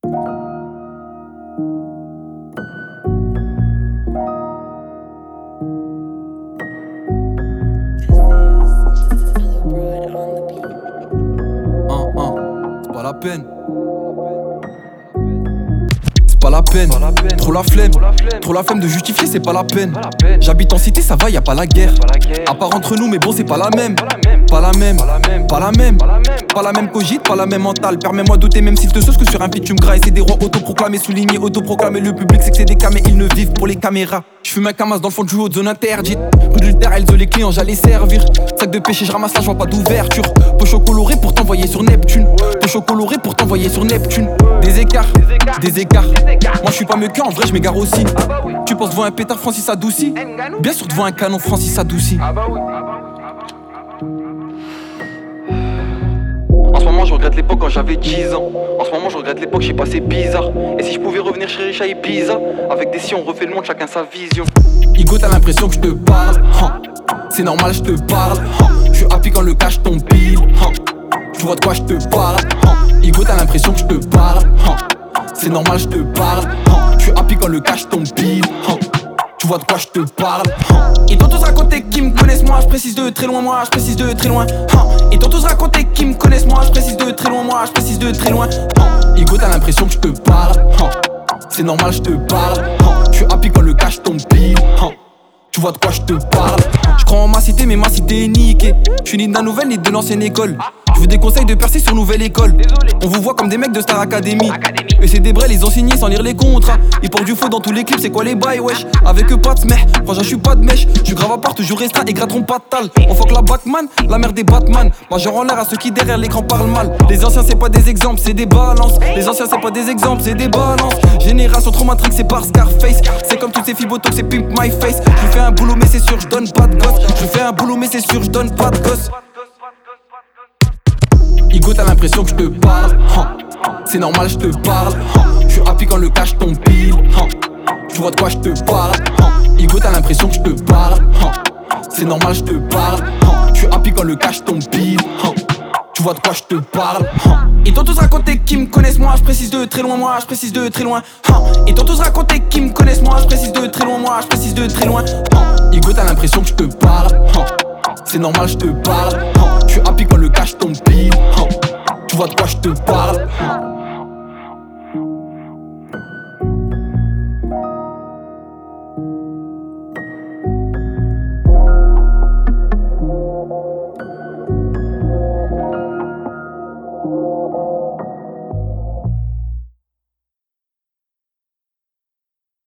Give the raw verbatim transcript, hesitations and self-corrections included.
Un, un, c'est pas la peine. C'est pas la peine, trop la flemme, trop la flemme de justifier, c'est pas la peine. J'habite en cité, ça va, y a pas la guerre. À part entre nous, mais bon, c'est pas la même. Pas la même, pas la même, pas la même cogite, pas la même mentale. Permets-moi douter, même s'il te sauce que sur un feat tu me grailles. C'est des rois autoproclamés, soulignés, autoproclamés. Le public sait que c'est des camés, ils ne vivent pour les caméras. J'fume un camas dans le fond du haut de zone interdite. Rue de l'Ulter, elles les clients, j'allais servir. Sac de pêcher, je ramasse là, je vois pas d'ouverture. Pocho coloré pour t'envoyer sur Neptune. Pocho coloré pour t'envoyer sur Neptune. Des écarts, des écarts. Moi je suis pas mieux qu'un, en vrai je m'égare aussi. Tu penses devant un pétard, Francis adouci. Bien sûr devant un canon, Francis adouci. En ce moment je regrette l'époque quand j'avais dix ans. En ce moment je regrette l'époque, j'ai passé bizarre. Et si je pouvais revenir chez Richa et Ibiza. Avec des si on refait le monde, chacun sa vision. Igo t'as l'impression que je te parle, hein. C'est normal je te parle, hein. Je suis happy quand le cash tombe pile, hein. Tu vois de quoi je te parle, hein. Igo t'as l'impression que je te parle, hein. C'est normal je te parle, hein. Je suis happy quand le cash tombe pile, hein. Tu vois de quoi je te parle, hein. Ils t'ont tous raconté qu'ils me connaissent moi, je précise de très loin, moi je précise de très loin, hein. Ils t'ont tous raconté qu'ils me connaissent moi, je précise de très loin, moi je précise de très loin, hein. Igo t'as l'impression que je te parle, hein. C'est normal je te parle, hein. Je suis happy quand le cash tombe pile, hein. Tu vois de quoi je te parle. Je crois en ma cité mais ma cité est niquée. Je suis ni de la nouvelle ni de l'ancienne école. Je veux des conseils de percer sur nouvelle école. On vous voit comme des mecs de Star Academy. Et c'est des brels, ils ont signé sans lire les contrats. Ils portent du faux dans tous les clips, c'est quoi les bails wesh. Avec eux pas de smeh, franchement je suis pas de mèche. Je suis grave à part, toujours restreint et gratteront pas de tal. On fuck la Batman, la mère des Batman. Majeur en l'air à ceux qui derrière l'écran parlent mal. Les anciens c'est pas des exemples, c'est des balances. Les anciens c'est pas des exemples, c'est des balances. Génération trop matrix, c'est par Scarface. C'est comme toutes ces fibotos, c'est pimp my face. Je fais un boulot mais c'est sûr, je donne pas de gosse. Je fais un boulot mais c'est sûr, je donne pas de gosse. Igo t'as l'impression que je te parle, hein. C'est normal je te parle, hein. Je suis happy quand le cash tombe pile, hein. Tu vois de quoi je te parle, hein. Igo t'as l'impression que je te parle, hein. C'est normal je te parle, hein. Je suis happy quand le cash tombe pile, hein. Tu vois de quoi je te parle, hein. Ils t'ont tous raconté qu'ils me connaissent moi, je précise de très loin, moi je précise de très loin, hein. Ils t'ont tous raconté qu'ils me connaissent moi, je précise de très loin, moi je précise de très loin, hein. Igo t'as l'impression que je te parle, hein. C'est normal je te parle, hein. Je suis happy quand le cash tombe pile, hein. Tu vois de quoi je te parle, hein.